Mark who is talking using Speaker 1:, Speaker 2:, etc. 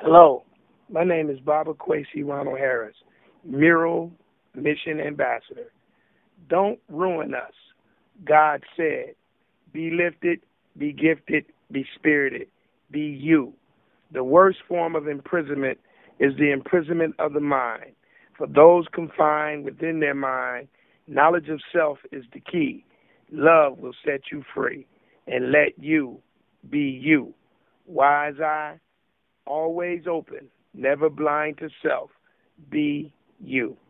Speaker 1: Hello, my name is Baba Quasi Ronald Harris, Mural Mission Ambassador. Don't ruin us. God said, be lifted, be gifted, be spirited, be you. The worst form of imprisonment is the imprisonment of the mind. For those confined within their mind, knowledge of self is the key. Love will set you free and let you be you. Wise eye, always open, never blind to self. Be you.